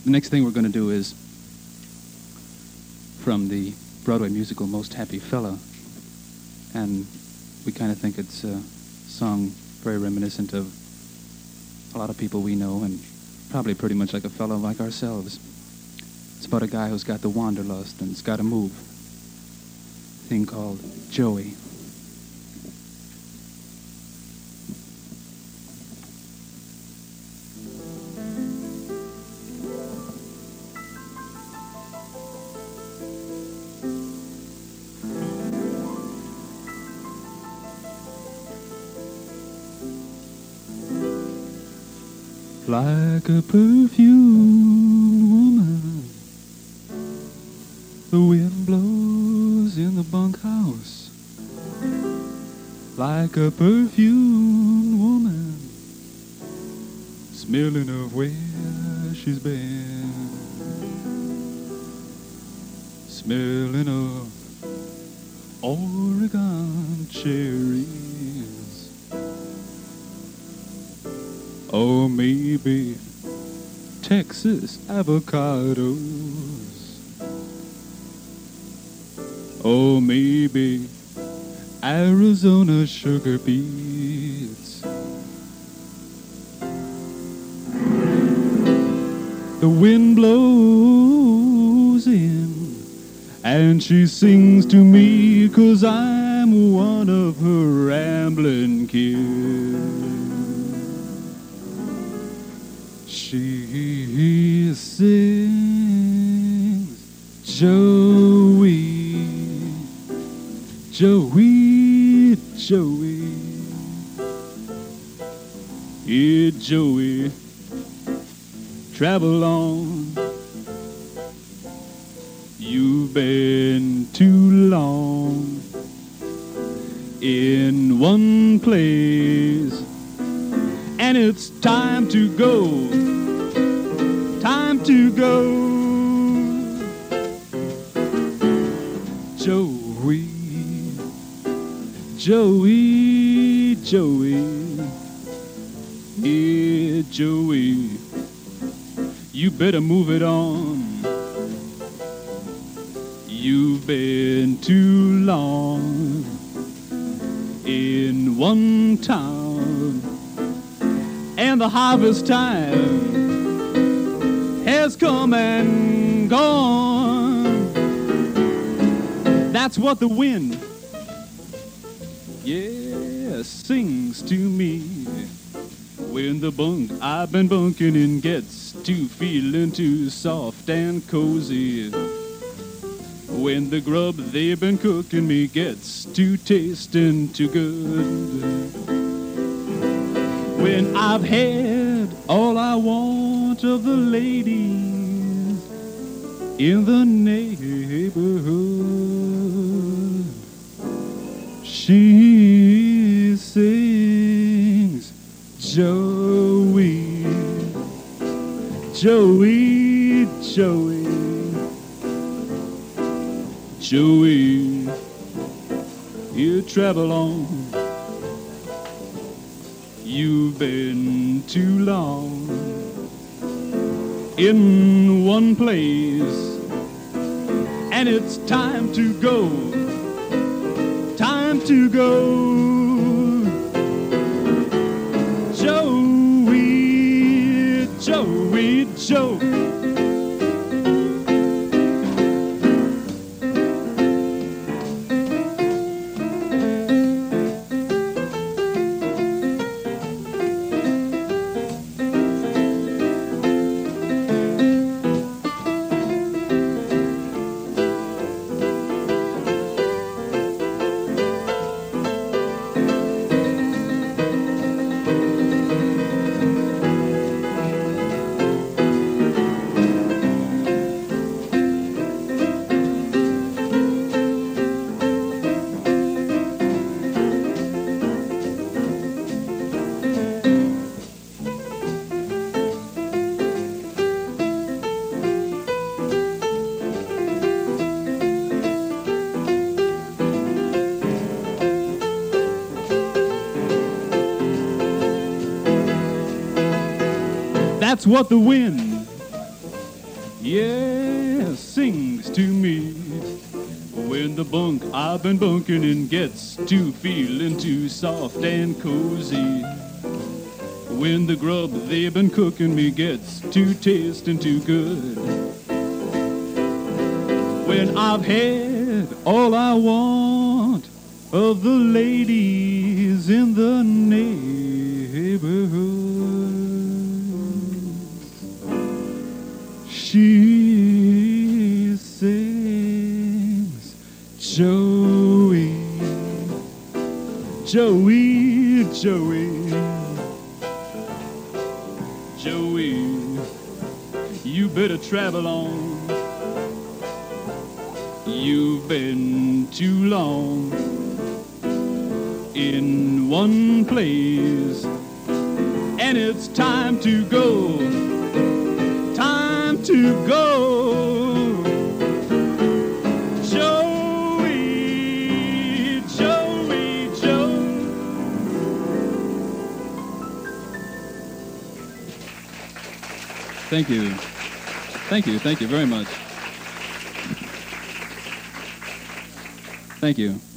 The next thing we're going to do is from the Broadway musical Most Happy Fella, and we kind of think it's a song very reminiscent of a lot of people we know, and probably pretty much like a fellow like ourselves. It's about a guy who's got the wanderlust and it's got a move. Thing called Joey. Like a perfumed woman, the wind blows in the bunkhouse. Like a perfumed woman, smelling of where she's been. Smelling of Oregon cherries. Or maybe Texas avocados. Or maybe Arizona sugar beets. The wind blows in and she sings to me 'cause I'm one of her rambling kids. She sings, Joey, Joey, Joey, yeah, Joey, travel on. You've been too long in one place, and it's time to go. Time to go. Joey, Joey, Joey, yeah, Joey, you better move it on. You've been too long in one town, and the harvest time has come and gone. That's what the wind, yeah, sings to me. When the bunk I've been bunking in gets to feeling too soft and cozy. When the grub they've been cooking me gets to tasting too good. When I've had all I want of the ladies in the neighborhood, she sings, Joey, Joey, Joey, Joey, you travel on. You've been too long in one place, and it's time to go. Time to go. Joey, Joey, Joey. That's what the wind, yeah, sings to me. When the bunk I've been bunking in gets to feeling too soft and cozy. When the grub they've been cooking me gets to tasting too good. When I've had all I want of the ladies in the neighborhood, she sings, Joey, Joey, Joey, Joey, you better travel on. You've been too long in one place, and it's time to go, time to go. Joey, Joey, Joe. Thank you. Thank you very much. Thank you.